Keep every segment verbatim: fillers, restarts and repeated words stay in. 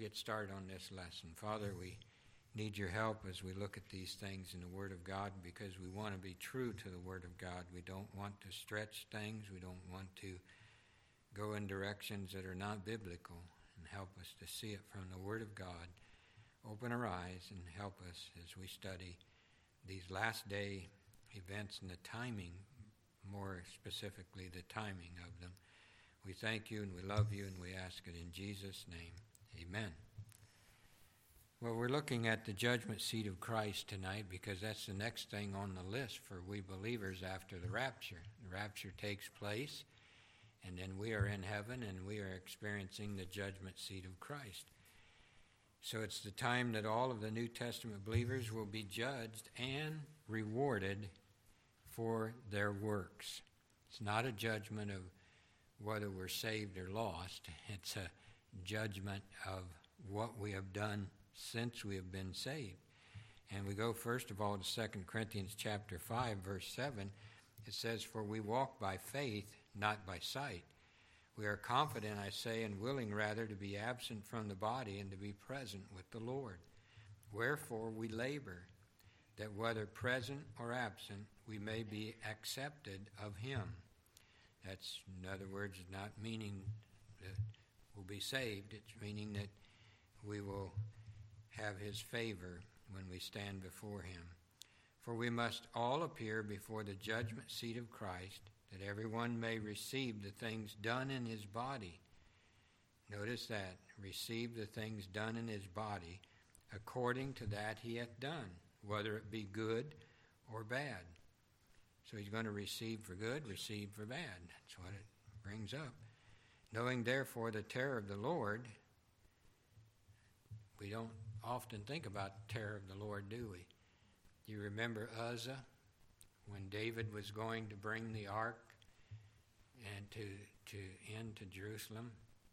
get started on this lesson. Father, we need your help as we look at these things in the Word of God, because we want to be true to the Word of God. We don't want to stretch things. We don't want to go in directions that are not biblical, and help us to see it from the Word of God. Open our eyes and help us as we study these last day events and the timing, more specifically the timing of them. We thank you and we love you, and we ask it in Jesus' name. Amen. Well, we're looking at the judgment seat of Christ tonight because that's the next thing on the list for we believers after the rapture. The rapture takes place, and then we are in heaven and we are experiencing the judgment seat of Christ. So it's the time that all of the New Testament believers will be judged and rewarded for their works. It's not a judgment of whether we're saved or lost. It's a judgment of what we have done since we have been saved. And we go first of all to Second Corinthians chapter five, verse seven. It says, "For we walk by faith, not by sight. We are confident, I say, and willing rather to be absent from the body and to be present with the Lord. Wherefore we labor, that whether present or absent, we may be accepted of him." That's, in other words, not meaning that we'll be saved. It's meaning that we will have his favor when we stand before him. "For we must all appear before the judgment seat of Christ, that everyone may receive the things done in his body." Notice that, receive the things done in his body, according to that he hath done, whether it be good or bad. So he's going to receive for good, receive for bad. That's what it brings up. "Knowing therefore the terror of the Lord," we don't often think about the terror of the Lord, do we? You remember Uzzah, when David was going to bring the ark and to, to into Jerusalem,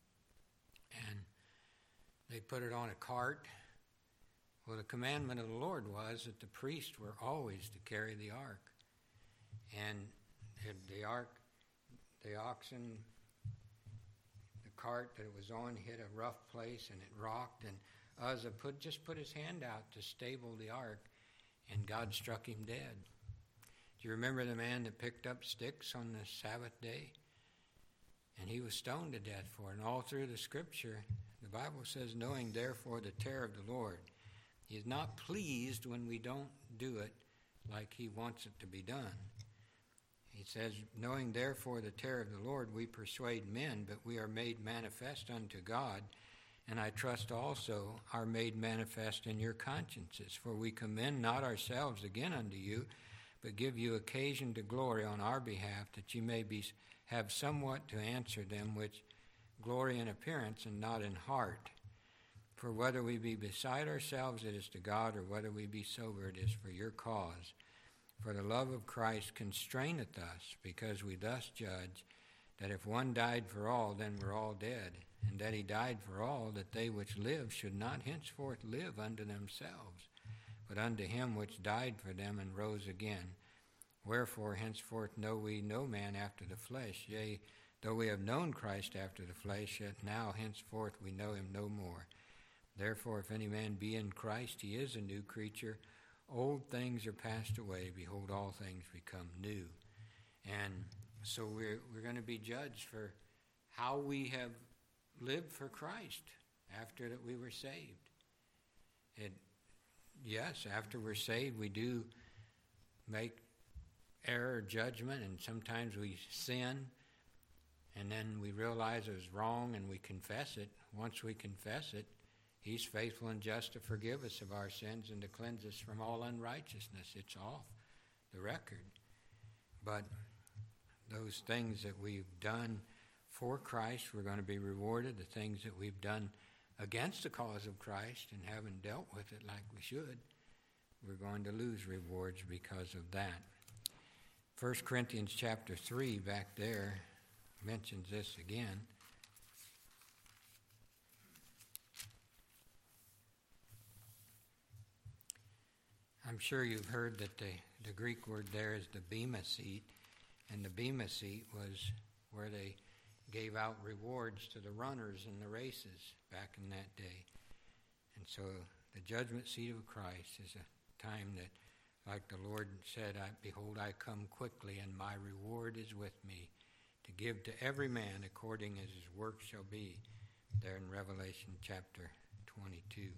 and they put it on a cart. Well, the commandment of the Lord was that the priests were always to carry the ark. And the ark, the oxen, the cart that it was on hit a rough place and it rocked, and Uzzah put, just put his hand out to stable the ark, and God struck him dead. Do you remember the man that picked up sticks on the Sabbath day? And he was stoned to death for it. And all through the scripture, the Bible says, "Knowing therefore the terror of the Lord." He is not pleased when we don't do it like he wants it to be done. He says, "Knowing therefore the terror of the Lord, we persuade men, but we are made manifest unto God, and I trust also are made manifest in your consciences. For we commend not ourselves again unto you, but give you occasion to glory on our behalf, that ye may be have somewhat to answer them which glory in appearance and not in heart. For whether we be beside ourselves, it is to God, or whether we be sober, it is for your cause. For the love of Christ constraineth us, because we thus judge, that if one died for all, then we're all dead, and that he died for all, that they which live should not henceforth live unto themselves, but unto him which died for them and rose again. Wherefore henceforth know we no man after the flesh, yea, though we have known Christ after the flesh, yet now henceforth we know him no more. Therefore if any man be in Christ, he is a new creature. Old things are passed away, behold, all things become new." And so we're, we're going to be judged for how we have lived for Christ after that we were saved. It, yes, after we're saved, we do make error judgment, and sometimes we sin, and then we realize it was wrong and we confess it. Once we confess it, he's faithful and just to forgive us of our sins and to cleanse us from all unrighteousness. It's off the record. But those things that we've done for Christ, we're going to be rewarded. The things that we've done against the cause of Christ and haven't dealt with it like we should, we're going to lose rewards because of that. First Corinthians chapter three, back there, mentions this again. I'm sure you've heard that the, the Greek word there is the bema seat, and the bema seat was where they gave out rewards to the runners in the races back in that day. so the judgment seat of Christ is a time that, like the Lord said, I, behold, I come quickly, and my reward is with me, to give to every man according as his work shall be, there in Revelation chapter twenty-two.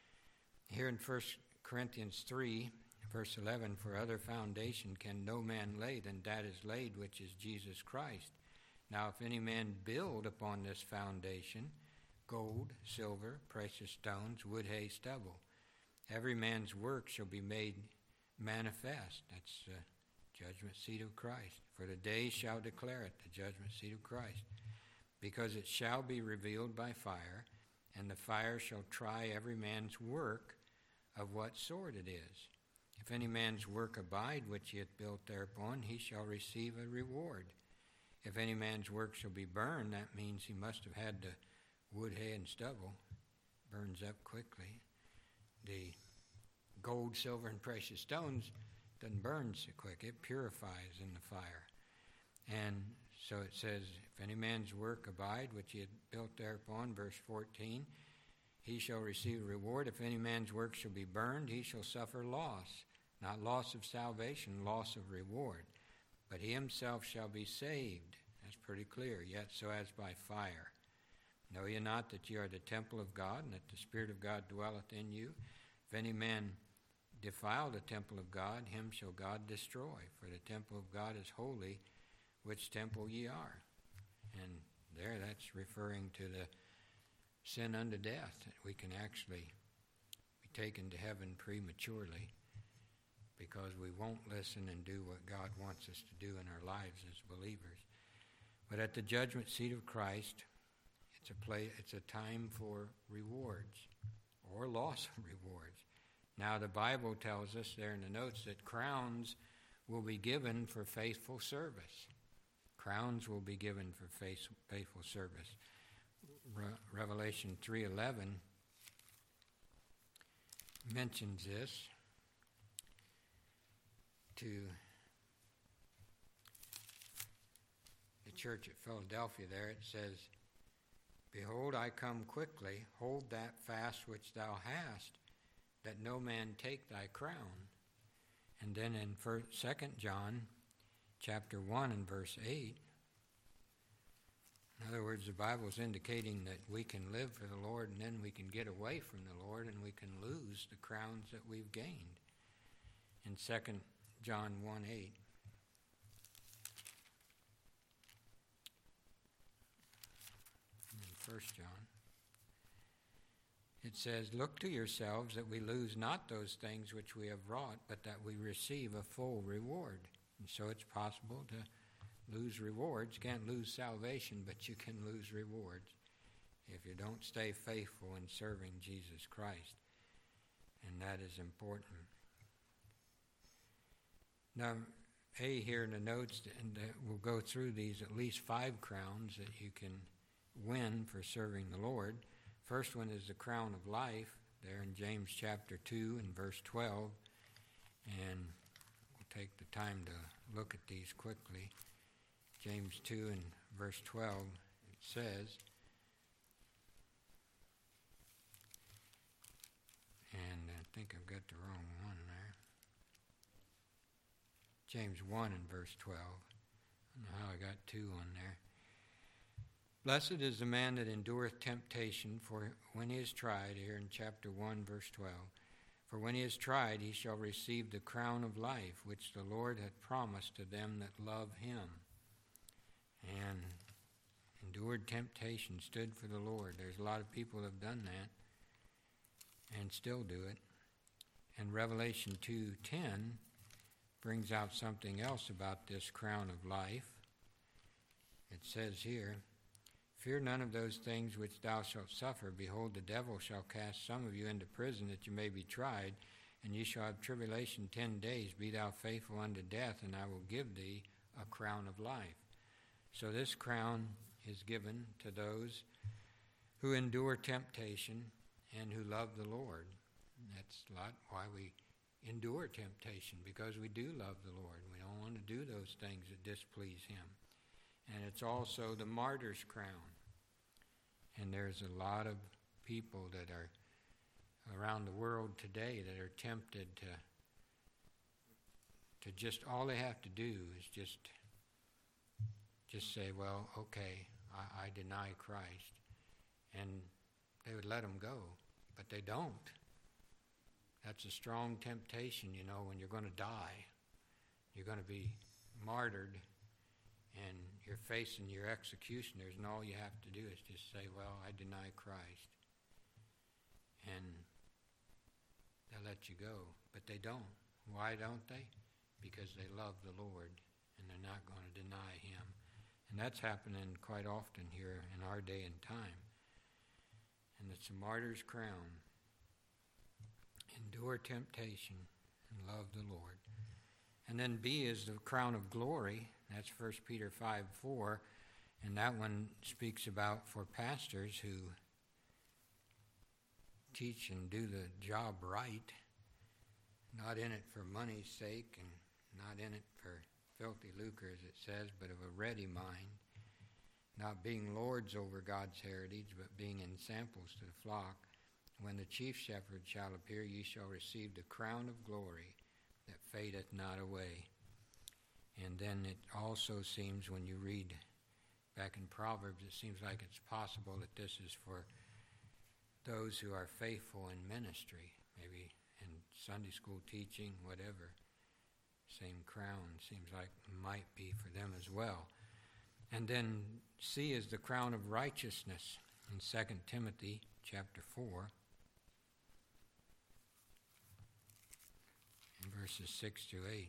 Here in First Corinthians three, verse eleven, for other foundation can no man lay than that is laid, which is Jesus Christ. Now if any man build upon this foundation, gold, silver, precious stones, wood, hay, stubble, every man's work shall be made manifest. That's the judgment seat of Christ. For the day shall declare it, the judgment seat of Christ, because it shall be revealed by fire, and the fire shall try every man's work of what sort it is. If any man's work abide which he hath built thereupon, he shall receive a reward. If any man's work shall be burned, that means he must have had the wood, hay, and stubble. Burns up quickly. The gold, silver, and precious stones doesn't burn so quick. It purifies in the fire. And so it says, if any man's work abide, which he had built thereupon, verse fourteen, he shall receive a reward. If any man's work shall be burned, he shall suffer loss. Not loss of salvation, loss of reward. But he himself shall be saved. That's pretty clear. Yet so as by fire. Know ye not that ye are the temple of God, and that the Spirit of God dwelleth in you? If any man defile the temple of God, him shall God destroy. For the temple of God is holy, which temple ye are. And there that's referring to the sin unto death, that we can actually be taken to heaven prematurely because we won't listen and do what God wants us to do in our lives as believers. But at the judgment seat of Christ, it's a play, it's a time for rewards or loss of rewards. Now the Bible tells us there in the notes that crowns will be given for faithful service. Crowns will be given for faith, faithful service. Re- Revelation three eleven mentions this to the church at Philadelphia there. It says, behold, I come quickly. Hold that fast which thou hast, that no man take thy crown. And then in first, Second John chapter one and verse eight, in other words, the Bible is indicating that we can live for the Lord and then we can get away from the Lord and we can lose the crowns that we've gained. In Second John one eight, and First John, it says, look to yourselves that we lose not those things which we have wrought, but that we receive a full reward. And so it's possible to lose rewards. You can't lose salvation, but you can lose rewards if you don't stay faithful in serving Jesus Christ. And that is important. Now, A, here in the notes, and we'll go through these, at least five crowns that you can win for serving the Lord. First one is the crown of life, there in James chapter two and verse twelve. And we'll take the time to look at these quickly. James two and verse twelve, it says, and I think I've got the wrong one there. James one and verse twelve. I don't know how I got two on there. Blessed is the man that endureth temptation, for when he is tried, here in chapter one, verse twelve, for when he is tried, he shall receive the crown of life, which the Lord hath promised to them that love him. And endured temptation, stood for the Lord. There's a lot of people that have done that and still do it. And Revelation two ten brings out something else about this crown of life. It says here, fear none of those things which thou shalt suffer. Behold, the devil shall cast some of you into prison that you may be tried, and ye shall have tribulation ten days. Be thou faithful unto death, and I will give thee a crown of life. So this crown is given to those who endure temptation and who love the Lord. That's a lot why we endure temptation, because we do love the Lord. We don't want to do those things that displease him. And it's also the martyr's crown. And there's a lot of people that are around the world today that are tempted to to just, all they have to do is just just say, well, okay, I, I deny Christ. And they would let them go, but they don't. That's a strong temptation, you know, when you're going to die. You're going to be martyred, and you're facing your executioners, and all you have to do is just say, well, I deny Christ. And they'll let you go, but they don't. Why don't they? Because they love the Lord, and they're not going to deny him. And that's happening quite often here in our day and time. And it's a martyr's crown. Endure temptation and love the Lord. And then B is the crown of glory. That's First Peter five four. And that one speaks about for pastors who teach and do the job right, not in it for money's sake and not in it for filthy lucre, as it says, but of a ready mind, not being lords over God's heritage, but being ensamples to the flock. When the chief shepherd shall appear, ye shall receive the crown of glory that fadeth not away. And then it also seems, when you read back in Proverbs, it seems like it's possible that this is for those who are faithful in ministry, maybe in Sunday school teaching, whatever. Same crown seems like might be for them as well. And then C is the crown of righteousness in Second Timothy chapter four, in verses six to eight.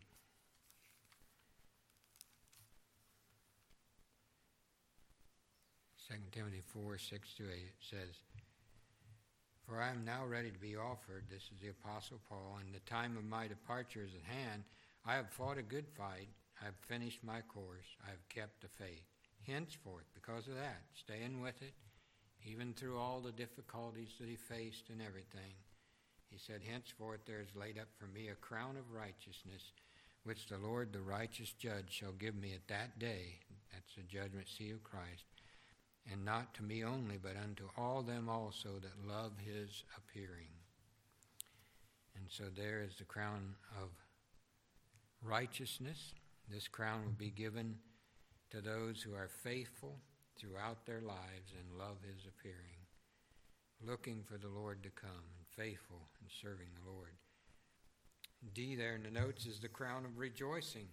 Second Timothy four, six to eight, it says, For I am now ready to be offered, this is the Apostle Paul, and the time of my departure is at hand. I have fought a good fight, I have finished my course, I have kept the faith. Henceforth, because of that, staying with it, even through all the difficulties that he faced and everything, he said, Henceforth there is laid up for me a crown of righteousness, which the Lord, the righteous judge, shall give me at that day. That's the judgment seat of Christ. And not to me only, but unto all them also that love his appearing. And so there is the crown of righteousness. This crown will be given to those who are faithful throughout their lives and love his appearing, looking for the Lord to come and faithful in serving the Lord. D there in the notes is the crown of rejoicing.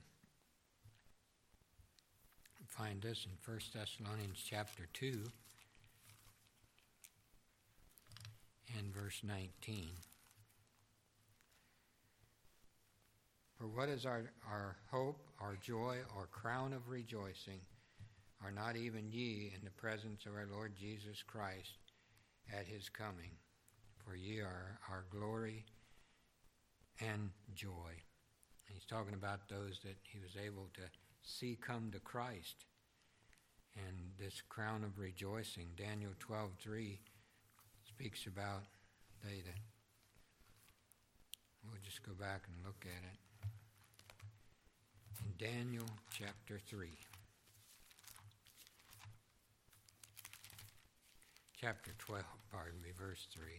Find this in First Thessalonians chapter two and verse nineteen. For what is our, our hope, our joy, our crown of rejoicing? Are not even ye in the presence of our Lord Jesus Christ at his coming? For ye are our glory and joy. And he's talking about those that he was able to see come to Christ. And this crown of rejoicing, Daniel twelve three speaks about they that. We'll just go back and look at it. In Daniel chapter three. Chapter twelve, pardon me, verse three.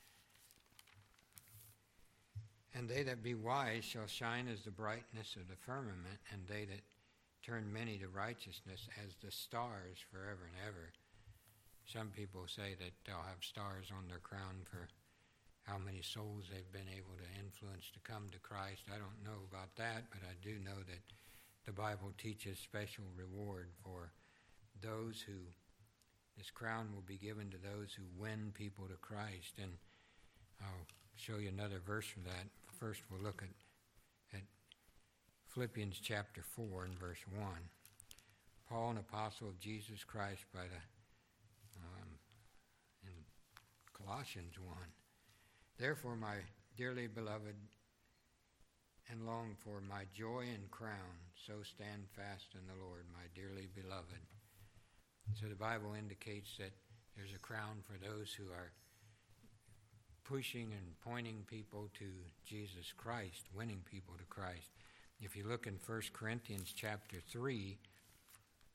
And they that be wise shall shine as the brightness of the firmament, and they that turn many to righteousness as the stars forever and ever. Some people say that they'll have stars on their crown for how many souls they've been able to influence to come to Christ. I don't know about that, but I do know that the Bible teaches special reward for those who, this crown will be given to those who win people to Christ. And I'll show you another verse for that. First we'll look at, at Philippians chapter four and verse one. Paul, an apostle of Jesus Christ by the, um, in Colossians one. Therefore, my dearly beloved and long for my joy and crown, so stand fast in the Lord, my dearly beloved. And so the Bible indicates that there's a crown for those who are pushing and pointing people to Jesus Christ, winning people to Christ. If you look in First Corinthians chapter three,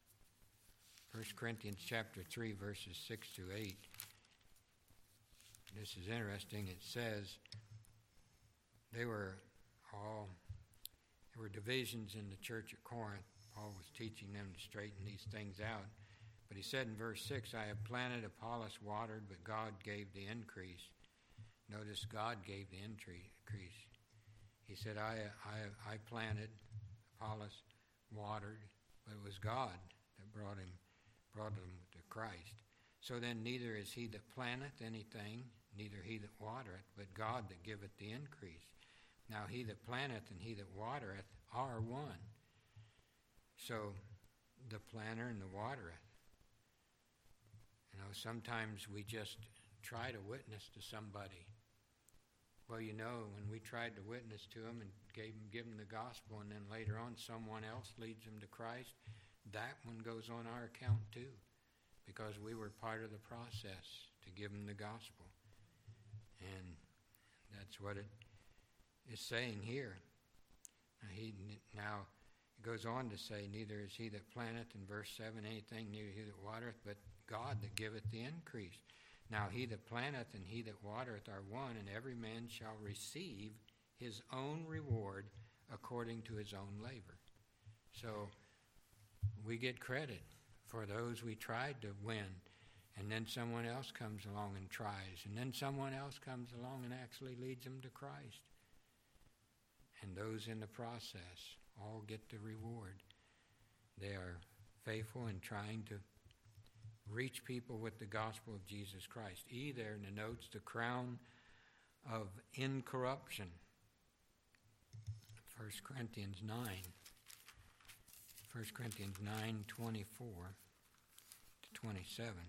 First Corinthians chapter three, verses six to eight, this is interesting. It says they were all, there were divisions in the church at Corinth. Paul was teaching them to straighten these things out. But he said in verse six, I have planted, Apollos watered, but God gave the increase. Notice God gave the increase. He said, I, I, I planted, Apollos watered, but it was God that brought him, brought them to Christ. So then neither is he that planteth anything, neither he that watereth, but God that giveth the increase. Now he that planteth and he that watereth are one. So the planter and the watereth. You know, sometimes we just try to witness to somebody. Well, you know, when we tried to witness to them and gave them, give them the gospel, and then later on someone else leads them to Christ, that one goes on our account too, because we were part of the process to give them the gospel. And that's what it is saying here. Now, he, now it goes on to say, neither is he that planteth, in verse seven, anything, neither he that watereth, but God that giveth the increase. Now he that planteth and he that watereth are one, and every man shall receive his own reward according to his own labor. So we get credit for those we tried to win, and then someone else comes along and tries, and then someone else comes along and actually leads them to Christ. And those in the process all get the reward. They are faithful in trying to reach people with the gospel of Jesus Christ. E there denotes the crown of incorruption. First Corinthians nine. First Corinthians nine, twenty-four to twenty-seven.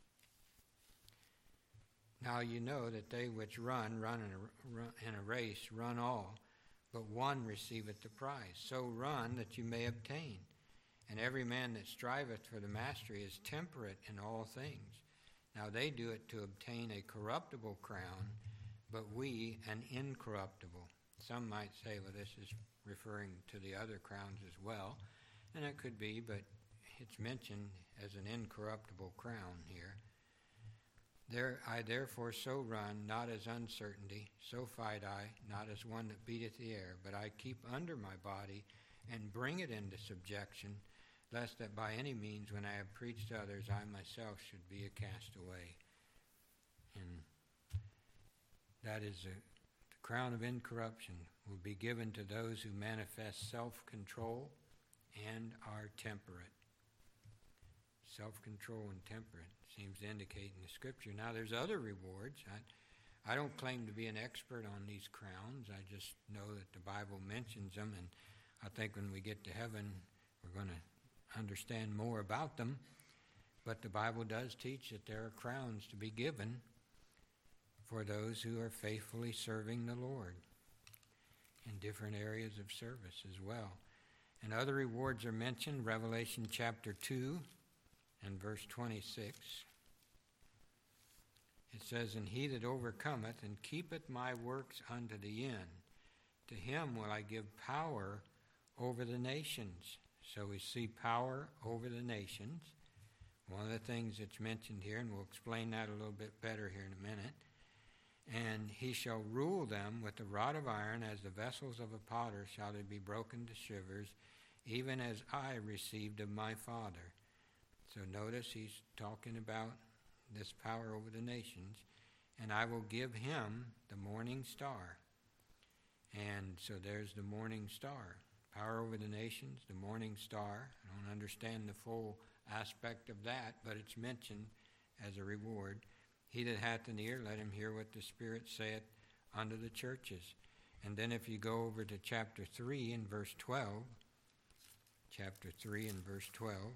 Now you know that they which run, run in a, run in a race, run all, but one receiveth the prize. So run that you may obtain. And every man that striveth for the mastery is temperate in all things. Now they do it to obtain a corruptible crown, but we an incorruptible. Some might say, well, this is referring to the other crowns as well. And it could be, but it's mentioned as an incorruptible crown here. There I therefore so run, not as uncertainty, so fight I, not as one that beateth the air, but I keep under my body and bring it into subjection, lest that by any means when I have preached to others, I myself should be a castaway. And that is a, the crown of incorruption will be given to those who manifest self-control and are temperate. Self-control and temperate seems to indicate in the Scripture. Now there's other rewards. I, I don't claim to be an expert on these crowns. I just know that the Bible mentions them, and I think when we get to heaven, we're going to understand more about them. But the Bible does teach that there are crowns to be given for those who are faithfully serving the Lord in different areas of service as well. And other rewards are mentioned, Revelation chapter two and verse twenty-six. It says, And he that overcometh and keepeth my works unto the end, to him will I give power over the nations. So we see power over the nations. One of the things that's mentioned here, and we'll explain that a little bit better here in a minute. And he shall rule them with a rod of iron, as the vessels of a potter shall they be broken to shivers, even as I received of my Father. So notice he's talking about this power over the nations. And I will give him the morning star. And so there's the morning star. Power over the nations, the morning star. I don't understand the full aspect of that, but it's mentioned as a reward. He that hath an ear, let him hear what the Spirit saith unto the churches. And then if you go over to chapter three and verse twelve, chapter three and verse twelve,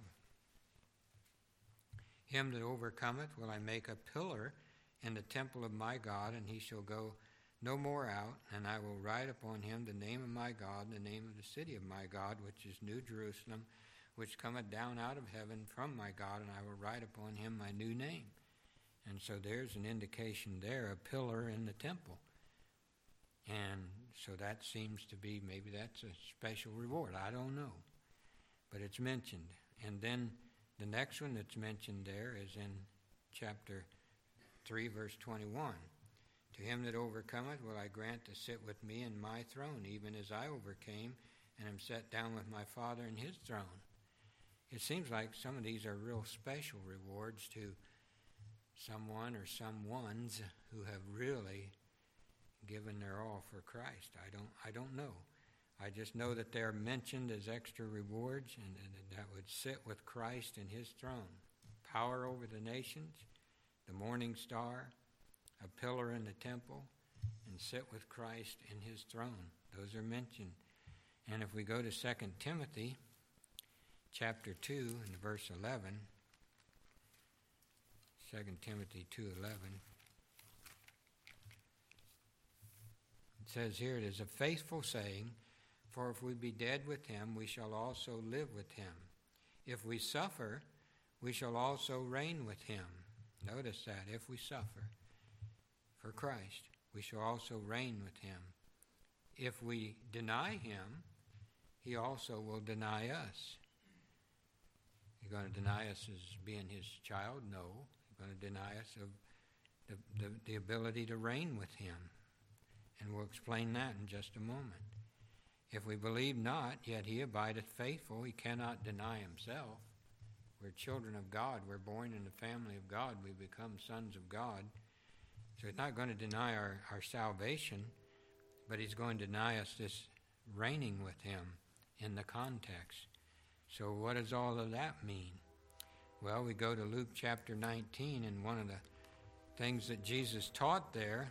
him that overcometh will I make a pillar in the temple of my God, and he shall go no more out, and I will write upon him the name of my God, and the name of the city of my God, which is New Jerusalem, which cometh down out of heaven from my God, and I will write upon him my new name. And so there's an indication there, a pillar in the temple. And so that seems to be, maybe that's a special reward. I don't know. But it's mentioned. And then the next one that's mentioned there is in chapter three, verse twenty-one. To him that overcometh will I grant to sit with me in my throne, even as I overcame and am set down with my Father in his throne. It seems like some of these are real special rewards to someone or someones who have really given their all for Christ. I don't I don't know. I just know that they're mentioned as extra rewards, and, and that would sit with Christ in his throne. Power over the nations, the morning star, a pillar in the temple, and sit with Christ in his throne. Those are mentioned. And if we go to Second Timothy chapter two and verse eleven, Second Timothy two eleven, it says here, it is a faithful saying, for if we be dead with him, we shall also live with him. If we suffer, we shall also reign with him. Notice that, if we suffer for Christ, we shall also reign with him. If we deny him, he also will deny us. You're going to deny us as being his child? No. You're going to deny us of the, the, the ability to reign with him. And we'll explain that in just a moment. If we believe not, yet he abideth faithful. He cannot deny himself. We're children of God. We're born in the family of God. We become sons of God. So he's not going to deny our, our salvation, but he's going to deny us this reigning with him in the context. So what does all of that mean? Well, we go to Luke chapter nineteen, and one of the things that Jesus taught there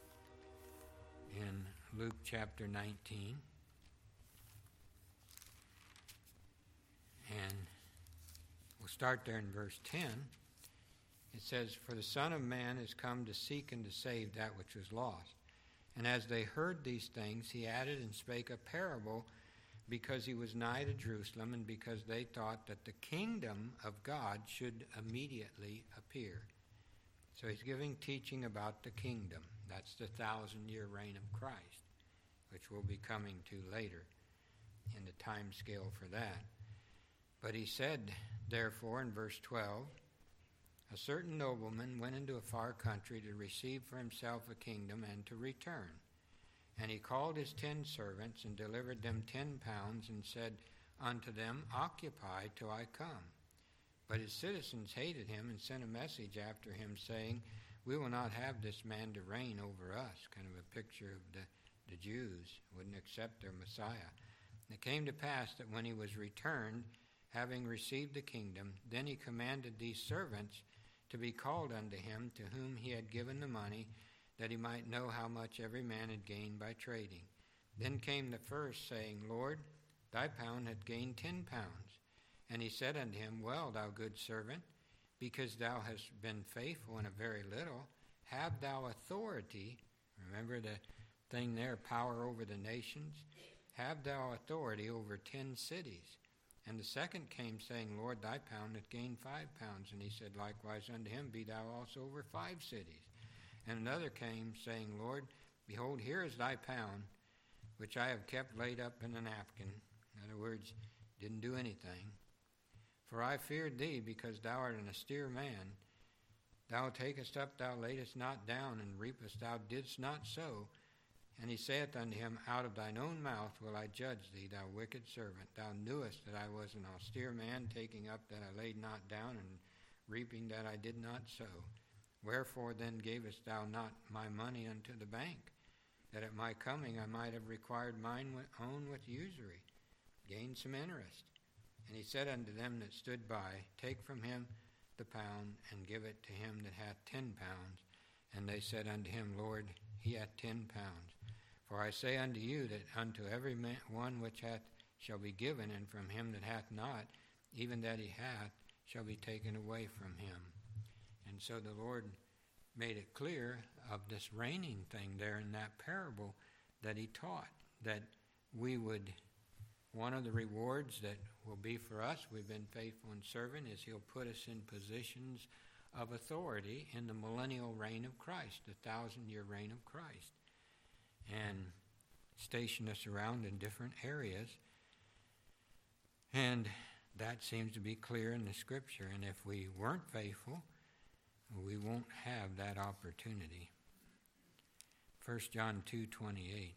in Luke chapter nineteen, and we'll start there in verse ten. It says, for the Son of Man is come to seek and to save that which was lost. And as they heard these things, he added and spake a parable, because he was nigh to Jerusalem, and because they thought that the kingdom of God should immediately appear. So he's giving teaching about the kingdom. That's the thousand-year reign of Christ, which we'll be coming to later in the time scale for that. But he said, therefore, in verse twelve, a certain nobleman went into a far country to receive for himself a kingdom and to return. And he called his ten servants and delivered them ten pounds and said unto them, occupy till I come. But his citizens hated him and sent a message after him, saying, we will not have this man to reign over us. Kind of a picture of the, the Jews wouldn't accept their Messiah. And it came to pass that when he was returned, having received the kingdom, then he commanded these servants to be called unto him, to whom he had given the money, that he might know how much every man had gained by trading. Then came the first, saying, Lord, thy pound hath gained ten pounds. And he said unto him, well, thou good servant, because thou hast been faithful in a very little, have thou authority. Remember the thing there, power over the nations? Have thou authority over ten cities. And the second came, saying, Lord, thy pound hath gained five pounds. And he said likewise unto him, be thou also over five cities. And another came, saying, Lord, behold, here is thy pound, which I have kept laid up in a napkin. In other words, didn't do anything. For I feared thee, because thou art an austere man. Thou takest up, thou laidest not down, and reapest, thou didst not sow. And he saith unto him, out of thine own mouth will I judge thee, thou wicked servant. Thou knewest that I was an austere man, taking up that I laid not down, and reaping that I did not sow. Wherefore then gavest thou not my money unto the bank, that at my coming I might have required mine own with usury, gained some interest? And he said unto them that stood by, take from him the pound, and give it to him that hath ten pounds. And they said unto him, Lord, he hath ten pounds. For I say unto you that unto every man, one which hath shall be given, and from him that hath not, even that he hath, shall be taken away from him. And so the Lord made it clear of this reigning thing there in that parable that he taught, that we would, one of the rewards that will be for us, we've been faithful and servant, is he'll put us in positions of authority in the millennial reign of Christ, the thousand-year reign of Christ, and station us around in different areas. And that seems to be clear in the Scripture. And if we weren't faithful, we won't have that opportunity. First John two twenty-eight.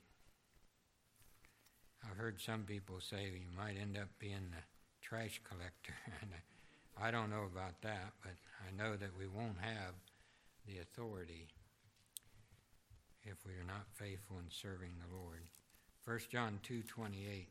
I've heard some people say you might end up being the trash collector. And I don't know about that, but I know that we won't have the authority if we are not faithful in serving the Lord. First John two twenty-eight.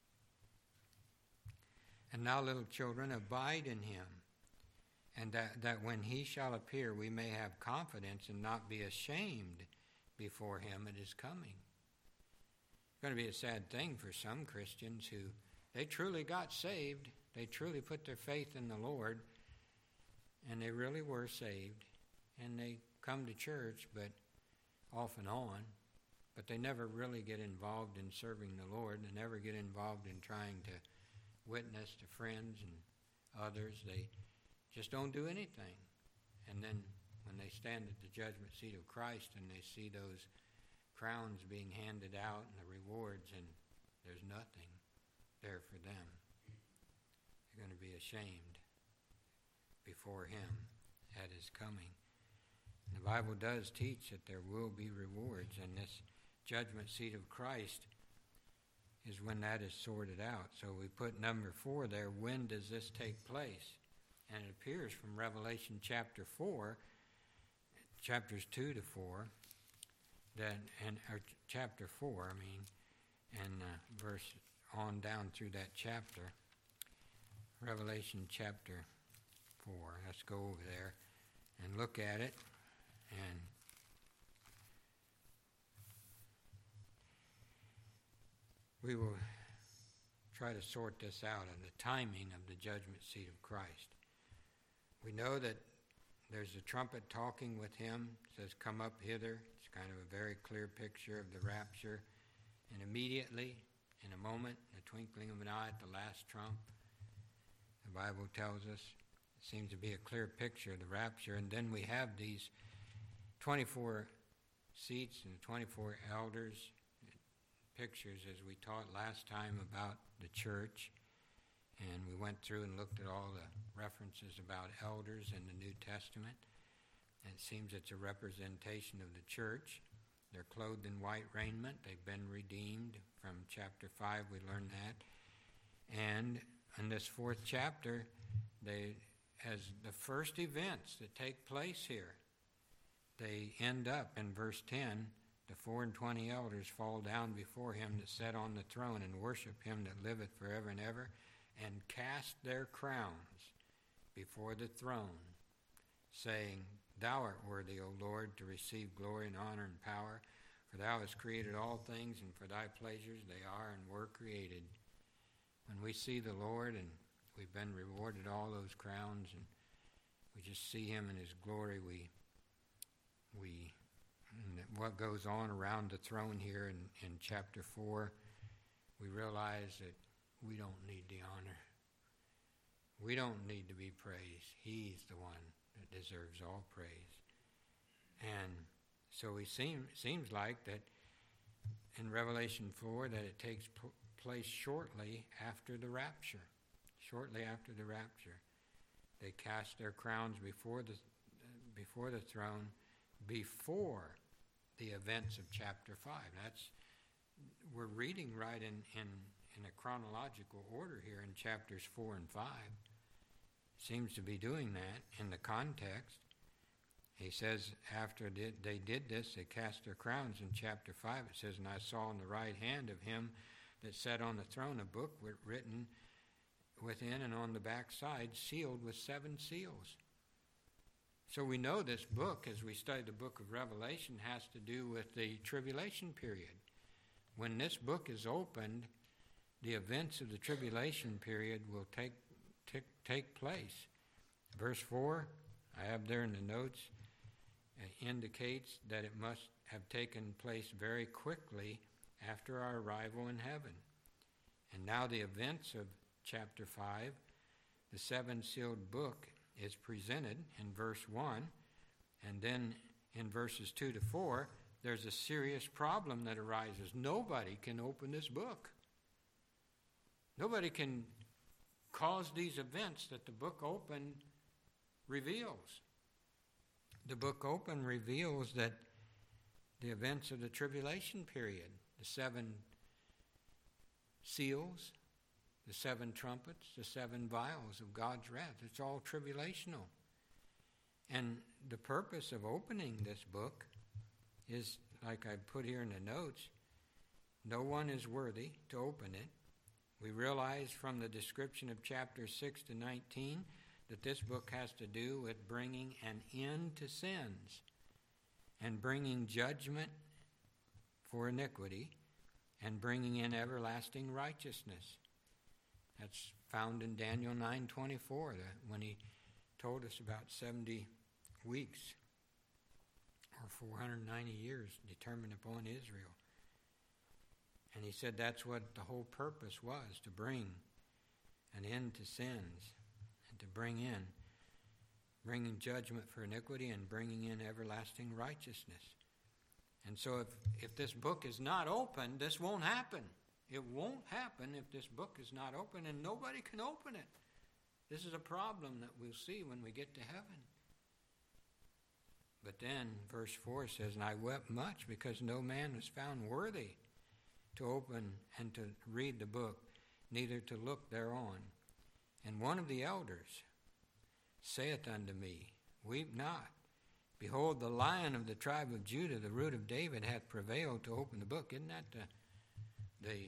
And now, little children, abide in him, and that, that when he shall appear, we may have confidence and not be ashamed before him at his coming. It's going to be a sad thing for some Christians who, they truly got saved, they truly put their faith in the Lord, and they really were saved, and they come to church, but off and on, but they never really get involved in serving the Lord. They never get involved in trying to witness to friends and others. They just don't do anything. And then when they stand at the judgment seat of Christ and they see those crowns being handed out and the rewards, and there's nothing there for them, they're going to be ashamed before him at his coming. And the Bible does teach that there will be rewards, and this judgment seat of Christ is when that is sorted out. So we put number four there. When does this take place? And it appears from Revelation chapter four, chapters two to four, that and or chapter four, I mean, and uh, verse on down through that chapter. Revelation chapter four. Let's go over there and look at it, and we will try to sort this out of the timing of the judgment seat of Christ. We know that there's a trumpet talking with him. It says, come up hither. It's kind of a very clear picture of the rapture. And immediately, in a moment, in the twinkling of an eye at the last trump, the Bible tells us, it seems to be a clear picture of the rapture. And then we have these twenty-four seats and twenty-four elders, pictures as we taught last time about the church, and we went through and looked at all the references about elders in the New Testament, and it seems it's a representation of the church. They're clothed in white raiment. They've been redeemed. From chapter five we learned that. And in this fourth chapter, they, as the first events that take place here, they end up in verse ten. The four and twenty elders fall down before him that sat on the throne and worship him that liveth forever and ever, and cast their crowns before the throne, saying, Thou art worthy, O Lord, to receive glory and honor and power, for thou hast created all things, and for thy pleasures they are and were created. When we see the Lord and we've been rewarded all those crowns, and we just see him in his glory, we we and what goes on around the throne here in, in chapter four, we realize that we don't need the honor. We don't need to be praised. He's the one that deserves all praise. And so it seem, seems like that in Revelation four that it takes p- place shortly after the rapture. Shortly after the rapture. They cast their crowns before the, before the throne before the events of chapter five. That's, we're reading right in, in, in a chronological order here in chapters four and five. Seems to be doing that in the context. He says after they did this, they cast their crowns. In chapter five it says, And I saw in the right hand of him that sat on the throne a book written within and on the back side, sealed with seven seals. So we know this book, as we study the book of Revelation, has to do with the tribulation period. When this book is opened, the events of the tribulation period will take take, take place. Verse four, I have there in the notes, uh, indicates that it must have taken place very quickly after our arrival in heaven. And now the events of chapter five, the seven-sealed book, is presented in verse one, and then in verses two to four, there's a serious problem that arises. Nobody can open this book. Nobody can cause these events that the book open reveals. The book open reveals that the events of the tribulation period, the seven seals, the seven trumpets, the seven vials of God's wrath. It's all tribulational. And the purpose of opening this book is, like I put here in the notes, no one is worthy to open it. We realize from the description of chapters six to nineteen that this book has to do with bringing an end to sins and bringing judgment for iniquity and bringing in everlasting righteousness. That's found in Daniel nine twenty-four, that when he told us about seventy weeks or four hundred ninety years determined upon Israel. And he said that's what the whole purpose was, to bring an end to sins and to bring in, bringing judgment for iniquity and bringing in everlasting righteousness. And so if, if this book is not open, this won't happen. It won't happen if this book is not open, and nobody can open it. This is a problem that we'll see when we get to heaven. But then verse four says, and I wept much because no man was found worthy to open and to read the book, neither to look thereon. And one of the elders saith unto me, weep not. Behold, the Lion of the tribe of Judah, the root of David, hath prevailed to open the book. Isn't that the, the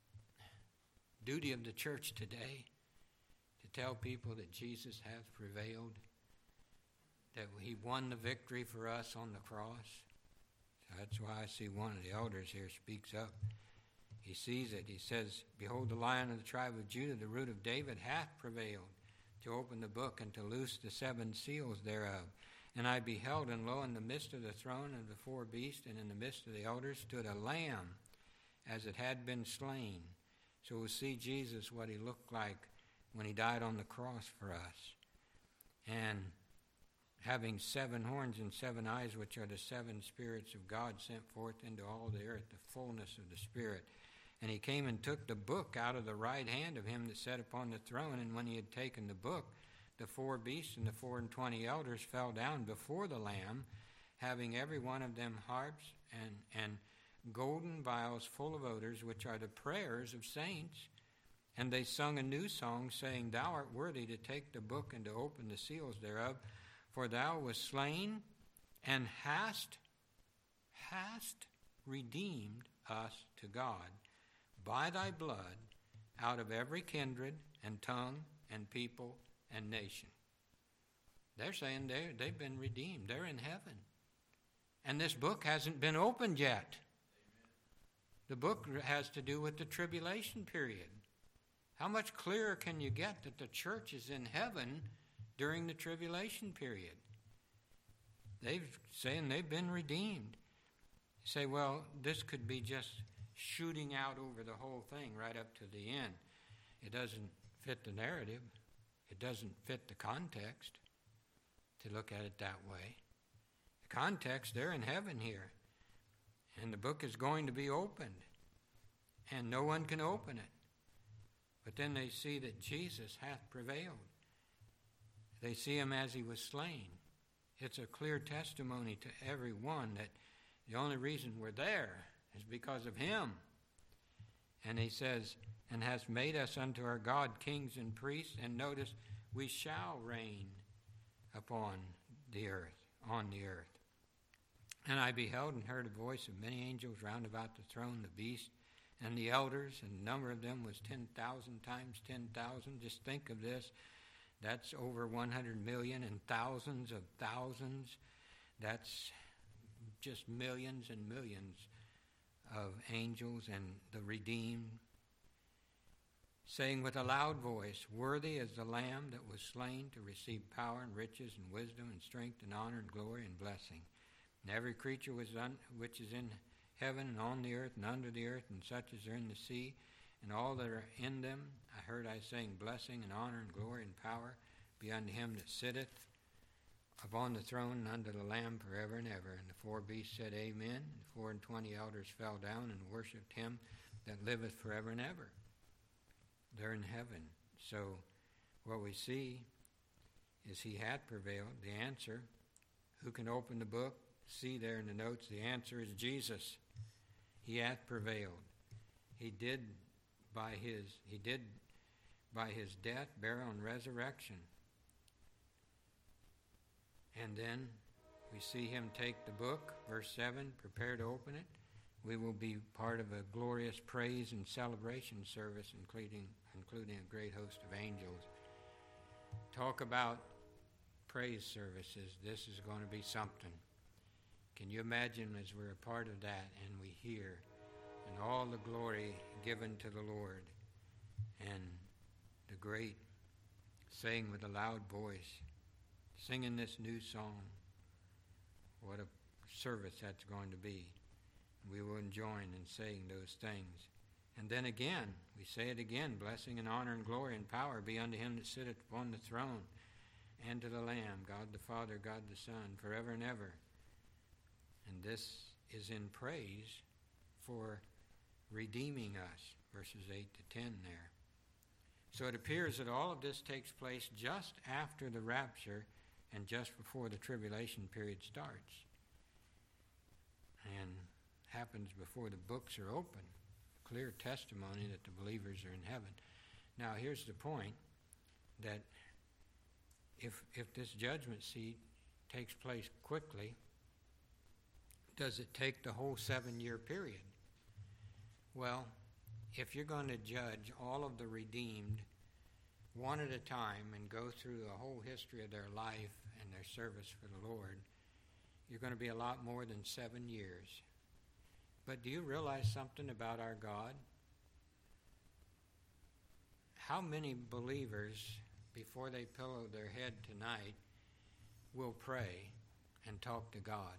duty of the church today? To tell people that Jesus hath prevailed, that he won the victory for us on the cross. So that's why I see one of the elders here speaks up. He sees it. He says, behold, the Lion of the tribe of Judah, the root of David, hath prevailed to open the book and to loose the seven seals thereof. And I beheld, and lo, in the midst of the throne of the four beasts, and in the midst of the elders, stood a lamb, as it had been slain. So we'll see Jesus, what he looked like when he died on the cross for us. And having seven horns and seven eyes, which are the seven spirits of God sent forth into all the earth, the fullness of the Spirit. And he came and took the book out of the right hand of him that sat upon the throne. And when he had taken the book, the four beasts and the four and twenty elders fell down before the Lamb, having every one of them harps and, and golden vials full of odors, which are the prayers of saints. And they sung a new song, saying, thou art worthy to take the book and to open the seals thereof, for thou wast slain and hast, hast redeemed us to God by thy blood out of every kindred and tongue and people and nation. They're saying they they've been redeemed. They're in heaven. And this book hasn't been opened yet. The book has to do with the tribulation period. How much clearer can you get that the church is in heaven during the tribulation period? They're saying they've been redeemed. You say, well, this could be just shooting out over the whole thing right up to the end. It doesn't fit the narrative. It doesn't fit the context to look at it that way. The context, they're in heaven here. And the book is going to be opened. And no one can open it. But then they see that Jesus hath prevailed. They see him as he was slain. It's a clear testimony to everyone that the only reason we're there is because of him. And he says, and has made us unto our God kings and priests. And notice, we shall reign upon the earth, on the earth. And I beheld and heard a voice of many angels round about the throne, the beast, and the elders, and the number of them was ten thousand times ten thousand. Just think of this. That's over one hundred million and thousands of thousands. That's just millions and millions of angels and the redeemed, saying with a loud voice, worthy is the Lamb that was slain to receive power and riches and wisdom and strength and honor and glory and blessing. And every creature was un- which is in heaven and on the earth and under the earth, and such as are in the sea, and all that are in them, I heard I saying, blessing and honor and glory and power be unto him that sitteth upon the throne and unto the Lamb forever and ever. And the four beasts said, amen. And the four and twenty elders fell down and worshipped him that liveth forever and ever. They're in heaven. So what we see is he had prevailed. The answer, who can open the book? see there in the notes, the answer is Jesus. He hath prevailed. He did by his, he did by his death, burial, and resurrection. And then we see him take the book, verse seven, prepare to open it. We will be part of a glorious praise and celebration service, including, including a great host of angels. Talk about praise services. This is going to be something. Can you imagine as we're a part of that and we hear and all the glory given to the Lord and the great saying with a loud voice, singing this new song. What a service that's going to be. We will join in saying those things. And then again, we say it again, blessing and honor and glory and power be unto him that sitteth upon the throne, and to the Lamb, God the Father, God the Son, forever and ever. And this is in praise for redeeming us, verses eight to ten there. So it appears that all of this takes place just after the rapture and just before the tribulation period starts. And happens before the books are open. Clear testimony that the believers are in heaven. Now here's the point, that if if this judgment seat takes place quickly, does it take the whole seven-year period? Well, if you're going to judge all of the redeemed one at a time and go through the whole history of their life and their service for the Lord, you're going to be a lot more than seven years. But do you realize something about our God? How many believers, before they pillow their head tonight, will pray and talk to God?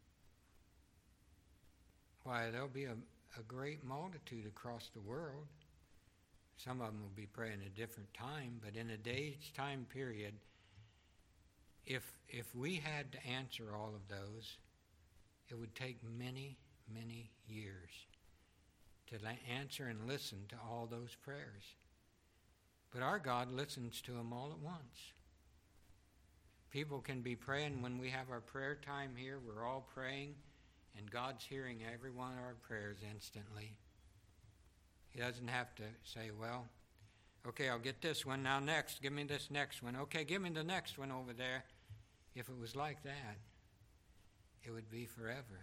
Why, there'll be a, a great multitude across the world. Some of them will be praying at a different time, but in a day's time period, if if we had to answer all of those, it would take many, many years to la- answer and listen to all those prayers. But our God listens to them all at once. People can be praying when we have our prayer time here. We're all praying, and God's hearing every one of our prayers instantly. He doesn't have to say, well, okay, I'll get this one now next. Give me this next one. Okay, give me the next one over there. If it was like that, it would be forever.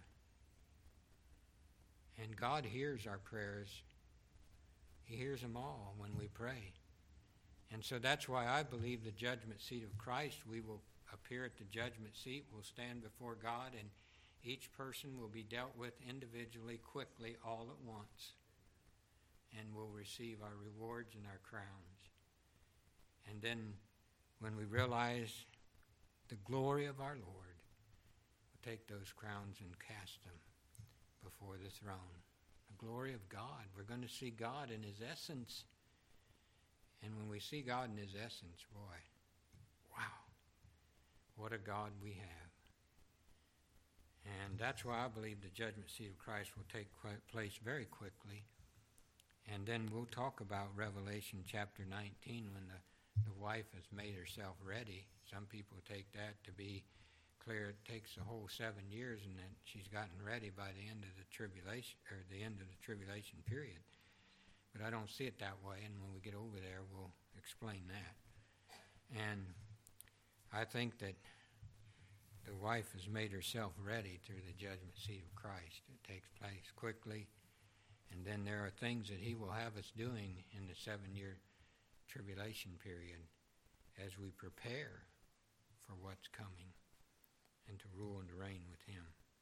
And God hears our prayers. He hears them all when we pray. And so that's why I believe the judgment seat of Christ, we will appear at the judgment seat, we'll stand before God, and each person will be dealt with individually, quickly, all at once. And we'll receive our rewards and our crowns. And then when we realize the glory of our Lord, we'll take those crowns and cast them before the throne. The glory of God. We're going to see God in his essence. And when we see God in his essence, boy, wow, what a God we have. And that's why I believe the judgment seat of Christ will take place very quickly. And then we'll talk about Revelation chapter nineteen when the, the wife has made herself ready. Some people take that to be clear. It takes the whole seven years and then she's gotten ready by the end of the tribulation, or the end of the tribulation period. But I don't see it that way, and when we get over there, we'll explain that. And I think that the wife has made herself ready through the judgment seat of Christ. It takes place quickly. And then there are things that he will have us doing in the seven-year tribulation period as we prepare for what's coming and to rule and to reign with him.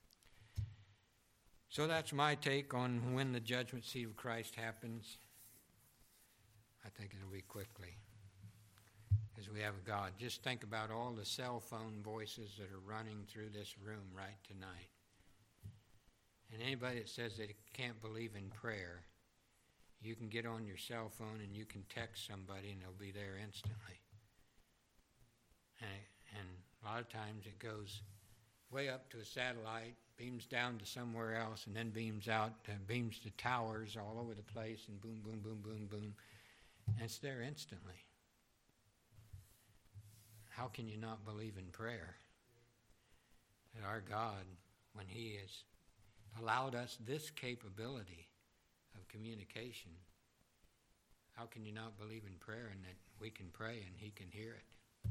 So that's my take on when the judgment seat of Christ happens. I think it'll be quickly, as we have a God. Just think about all the cell phone voices that are running through this room right tonight. And anybody that says they can't believe in prayer, you can get on your cell phone and you can text somebody and they'll be there instantly. And, and a lot of times it goes way up to a satellite, beams down to somewhere else, and then beams out, uh, beams to towers all over the place, and boom, boom, boom, boom, boom. And it's there instantly. How can you not believe in prayer? That our God when he has allowed us this capability of communication, how can you not believe in prayer and that we can pray and he can hear it?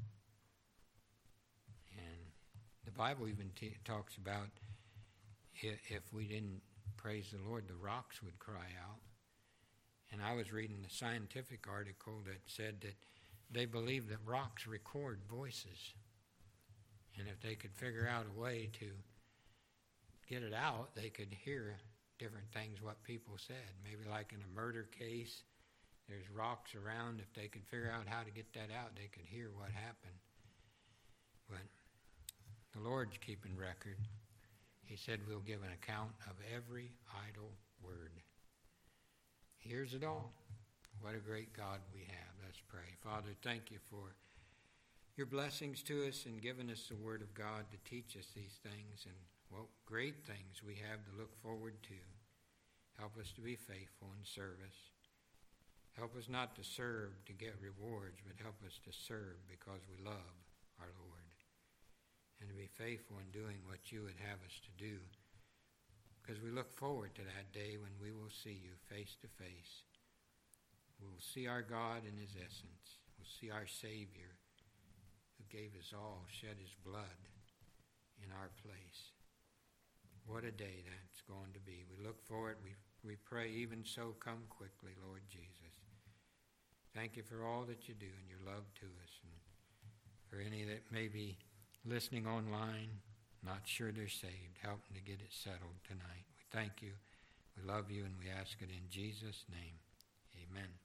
And the Bible even t- talks about if, if we didn't praise the Lord, the rocks would cry out. And I was reading a scientific article that said that they believe that rocks record voices. And if they could figure out a way to get it out, they could hear different things, what people said. Maybe like in a murder case, there's rocks around. If they could figure out how to get that out, they could hear what happened. But the Lord's keeping record. He said we'll give an account of every idle word. He hears it all. What a great God we have. Let's pray. Father, thank you for your blessings to us and giving us the Word of God to teach us these things and what great things we have to look forward to. Help us to be faithful in service. Help us not to serve to get rewards, but help us to serve because we love our Lord. And to be faithful in doing what you would have us to do. Because we look forward to that day when we will see you face to face. We will see our God in his essence. We'll see our Savior who gave us all, shed his blood in our place. What a day that's going to be. We look forward. We, we pray, even so, come quickly, Lord Jesus. Thank you for all that you do and your love to us. And for any that may be listening online, not sure they're saved, help them to get it settled tonight. We thank you, we love you, and we ask it in Jesus' name. Amen.